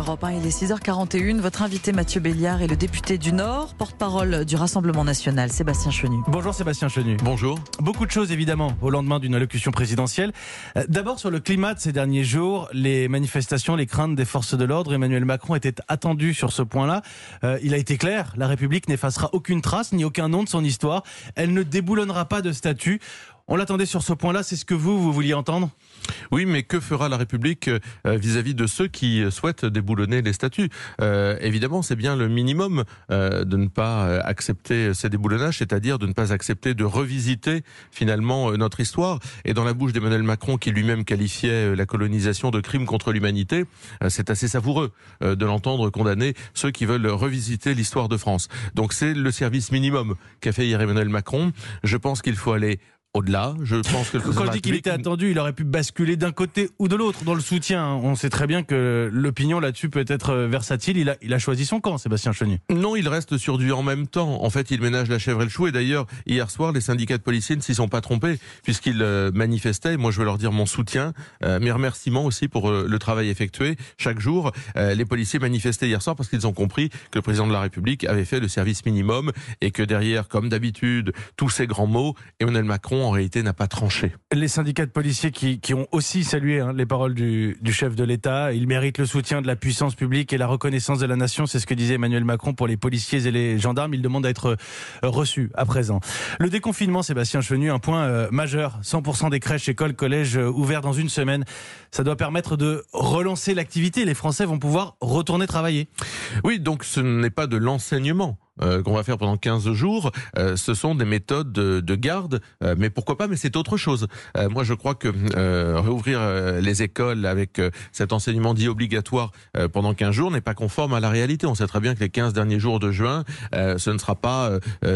Europe 1, il est 6h41. Votre invité Mathieu Béliard est le député du Nord, porte-parole du Rassemblement National, Sébastien Chenu. Bonjour Sébastien Chenu. Bonjour. Beaucoup de choses évidemment au lendemain d'une allocution présidentielle. D'abord sur le climat de ces derniers jours, les manifestations, les craintes des forces de l'ordre. Emmanuel Macron était attendu sur ce point-là. Il a été clair, la République n'effacera aucune trace ni aucun nom de son histoire. Elle ne déboulonnera pas de statut. On l'attendait sur ce point-là, c'est ce que vous vouliez entendre ? Oui, mais que fera la République vis-à-vis de ceux qui souhaitent déboulonner les statuts ? Évidemment, c'est bien le minimum de ne pas accepter ces déboulonnages, c'est-à-dire de ne pas accepter de revisiter finalement notre histoire. Et dans la bouche d'Emmanuel Macron, qui lui-même qualifiait la colonisation de crime contre l'humanité, c'est assez savoureux de l'entendre condamner ceux qui veulent revisiter l'histoire de France. Donc c'est le service minimum qu'a fait hier Emmanuel Macron. Je pense qu'il faut aller au-delà. Je pense que quand je dis qu'il était attendu, il aurait pu basculer d'un côté ou de l'autre dans le soutien. On sait très bien que l'opinion là-dessus peut être versatile. Il a choisi son camp, Sébastien Chenu. Non, il reste sur du en même temps. En fait, il ménage la chèvre et le chou. Et d'ailleurs, hier soir, les syndicats de policiers ne s'y sont pas trompés, puisqu'ils manifestaient. Moi, je veux leur dire mon soutien, mes remerciements aussi pour le travail effectué chaque jour. Les policiers manifestaient hier soir parce qu'ils ont compris que le président de la République avait fait le service minimum et que derrière, comme d'habitude, tous ces grands mots, Emmanuel Macron en réalité n'a pas tranché. Les syndicats de policiers qui ont aussi salué les paroles du chef de l'État, ils méritent le soutien de la puissance publique et la reconnaissance de la nation, c'est ce que disait Emmanuel Macron pour les policiers et les gendarmes. Ils demandent à être reçus à présent. Le déconfinement, Sébastien Chenu, un point majeur, 100% des crèches, écoles, collèges ouverts dans une semaine. Ça doit permettre de relancer l'activité. Les Français vont pouvoir retourner travailler. Oui, donc ce n'est pas de l'enseignement qu'on va faire pendant 15 jours, ce sont des méthodes de garde, mais pourquoi pas, mais c'est autre chose. Moi je crois que réouvrir les écoles avec cet enseignement dit obligatoire pendant 15 jours n'est pas conforme à la réalité. On sait très bien que les 15 derniers jours de juin, ce ne sera pas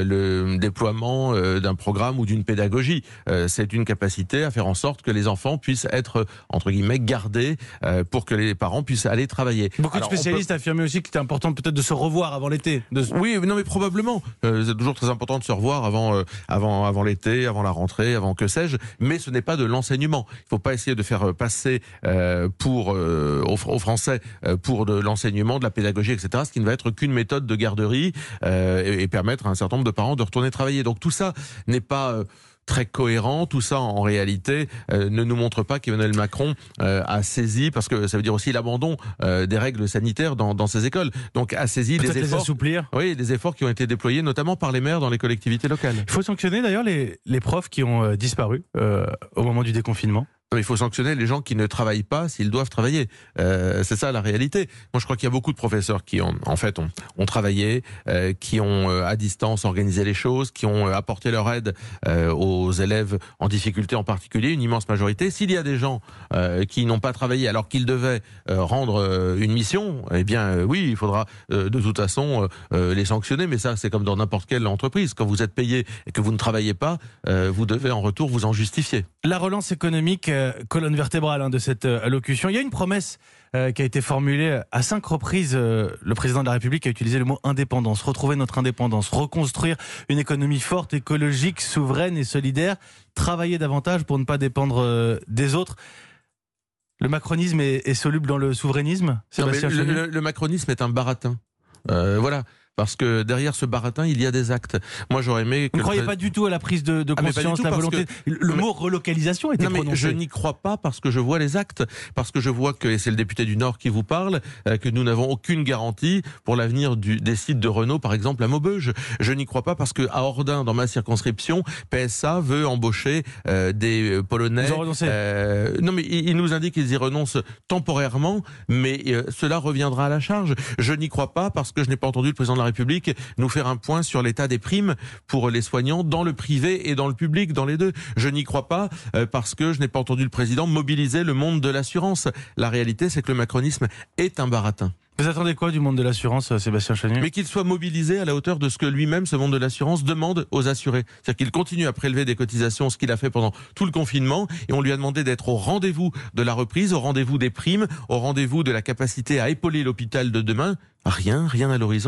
le déploiement d'un programme ou d'une pédagogie. C'est une capacité à faire en sorte que les enfants puissent être, entre guillemets, gardés pour que les parents puissent aller travailler. Beaucoup de spécialistes affirmaient aussi qu'il était important peut-être de se revoir avant l'été. Oui, non mais probablement. C'est toujours très important de se revoir avant l'été, avant la rentrée, avant que sais-je. Mais ce n'est pas de l'enseignement. Il ne faut pas essayer de faire passer aux Français pour de l'enseignement, de la pédagogie, etc. Ce qui ne va être qu'une méthode de garderie et permettre à un certain nombre de parents de retourner travailler. Donc tout ça n'est pas très cohérent. Tout ça, en réalité, ne nous montre pas qu'Emmanuel Macron a saisi, parce que ça veut dire aussi l'abandon des règles sanitaires dans ces écoles. Donc, a saisi des efforts, les assouplir. Oui, des efforts qui ont été déployés, notamment par les maires dans les collectivités locales. Il faut sanctionner d'ailleurs les profs qui ont disparu au moment du déconfinement. Il faut sanctionner les gens qui ne travaillent pas s'ils doivent travailler. C'est ça la réalité. Moi, je crois qu'il y a beaucoup de professeurs qui ont travaillé, qui ont à distance organisé les choses, qui ont apporté leur aide aux élèves en difficulté en particulier, une immense majorité. S'il y a des gens qui n'ont pas travaillé alors qu'ils devaient rendre une mission, eh bien oui, il faudra de toute façon les sanctionner. Mais ça, c'est comme dans n'importe quelle entreprise. Quand vous êtes payé et que vous ne travaillez pas, vous devez en retour vous en justifier. La relance économique, colonne vertébrale de cette allocution. Il y a une promesse qui a été formulée à 5 reprises. Le président de la République a utilisé le mot indépendance. Retrouver notre indépendance, reconstruire une économie forte, écologique, souveraine et solidaire, travailler davantage pour ne pas dépendre des autres. Le macronisme est soluble dans le souverainisme, Sébastien Chenu ? Le macronisme est un baratin. Voilà. Parce que derrière ce baratin, il y a des actes. Moi, j'aurais aimé que... Vous ne croyez pas du tout à la prise de conscience, la volonté... Le mot relocalisation était prononcé. Je n'y crois pas parce que je vois les actes. Parce que je vois que, et c'est le député du Nord qui vous parle, que nous n'avons aucune garantie pour l'avenir des sites de Renault, par exemple, à Maubeuge. Je n'y crois pas parce que à Ordin, dans ma circonscription, PSA veut embaucher des Polonais. Ils ont renoncé. Non, mais il nous indique qu'ils y renoncent temporairement, mais cela reviendra à la charge. Je n'y crois pas parce que je n'ai pas entendu le président de la République nous faire un point sur l'état des primes pour les soignants dans le privé et dans le public, dans les deux. Je n'y crois pas parce que je n'ai pas entendu le président mobiliser le monde de l'assurance. La réalité, c'est que le macronisme est un baratin. Vous attendez quoi du monde de l'assurance, Sébastien Chenu ? Mais qu'il soit mobilisé à la hauteur de ce que lui-même, ce monde de l'assurance, demande aux assurés. C'est-à-dire qu'il continue à prélever des cotisations, ce qu'il a fait pendant tout le confinement, et on lui a demandé d'être au rendez-vous de la reprise, au rendez-vous des primes, au rendez-vous de la capacité à épauler l'hôpital de demain. Rien à l'horizon.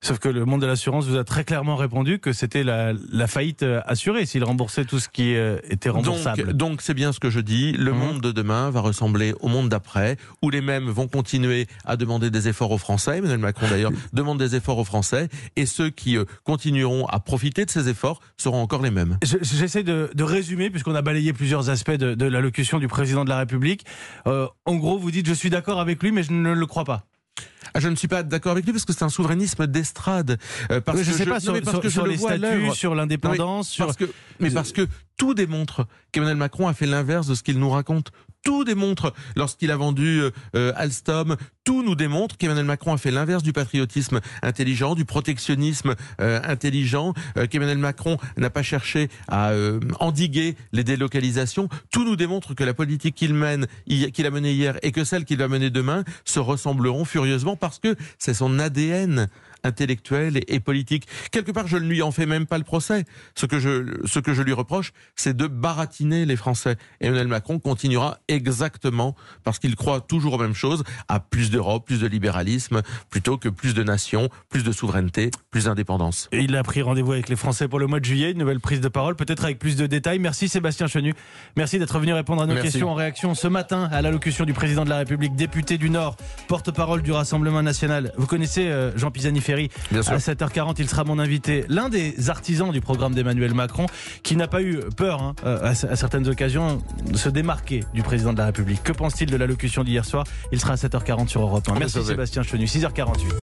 Sauf que le monde de l'assurance vous a très clairement répondu que c'était la faillite assurée s'il remboursait tout ce qui était remboursable. Donc c'est bien ce que je dis. Le monde de demain va ressembler au monde d'après, où les mêmes vont continuer à demander des efforts aux Français. Emmanuel Macron d'ailleurs demande des efforts aux Français, et ceux qui continueront à profiter de ces efforts seront encore les mêmes. J'essaie de résumer, puisqu'on a balayé plusieurs aspects de l'allocution du président de la République. En gros, vous dites je suis d'accord avec lui, mais je ne le crois pas. Je ne suis pas d'accord avec lui parce que c'est un souverainisme d'estrade. Parce que sur les statuts, sur l'indépendance, parce que tout démontre qu'Emmanuel Macron a fait l'inverse de ce qu'il nous raconte. Tout démontre, lorsqu'il a vendu Alstom, tout nous démontre qu'Emmanuel Macron a fait l'inverse du patriotisme intelligent, du protectionnisme intelligent, qu'Emmanuel Macron n'a pas cherché à endiguer les délocalisations. Tout nous démontre que la politique qu'il a menée hier et que celle qu'il va mener demain se ressembleront furieusement parce que c'est son ADN intellectuel et politique. Quelque part, je ne lui en fais même pas le procès. Ce que je lui reproche, c'est de baratiner les Français. Emmanuel Macron continuera exactement, parce qu'il croit toujours aux mêmes choses, à plus d'Europe, plus de libéralisme, plutôt que plus de nations, plus de souveraineté, plus d'indépendance. Et il a pris rendez-vous avec les Français pour le mois de juillet, une nouvelle prise de parole, peut-être avec plus de détails. Merci Sébastien Chenu. Merci d'être venu répondre à nos questions en réaction ce matin à l'allocution du président de la République, député du Nord, porte-parole du Rassemblement National. Vous connaissez Jean Pisani-Ferry. Bien sûr. À 7h40, il sera mon invité, l'un des artisans du programme d'Emmanuel Macron, qui n'a pas eu peur à certaines occasions de se démarquer du président de la République. Que pense-t-il de l'allocution d'hier soir? Il sera à 7h40 sur Europe 1. Merci Sébastien Chenu, 6h48.